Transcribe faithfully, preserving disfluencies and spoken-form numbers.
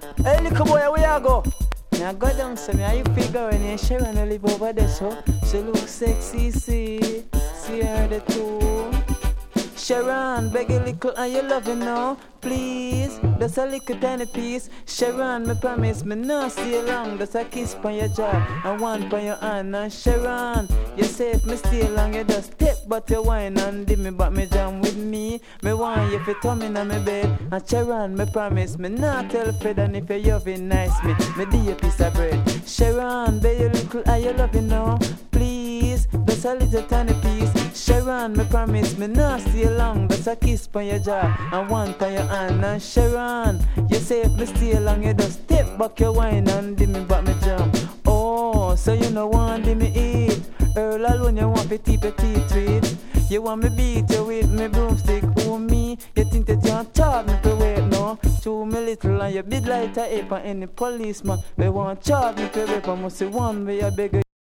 Hey, little boy, where you go? Me I go down, so me how you figure when you Sharon you live over there, so she look sexy, see, see her the too. Sharon, beg a little and you love it now, please. Just a little tiny piece. Sharon, me promise me not stay long. Just a kiss on your jaw and one on your hand. And Sharon, you say if me stay long, you just step but you wine and give me back me jam with me. Me want you fi come in on me bed. And Sharon, me promise me not tell Fred, and if you love it nice, me me do you a piece of bread. Sharon, beg a little and you love it now, please. Just a little tiny piece. Sharon, me promise me not stay long. Just a kiss on your jaw and one on your hand. And Sharon, you say if me stay long, you just step back your wine and give me back me jam. Oh, so you no want give me eat. Earl alone you want to keep your teeth with. You want me beat you with me broomstick. Oh me, you think that you can't charge me to wait no? Chew me little and you big like a ape and any policeman. They want charge me to rape. I must say one way I beg you.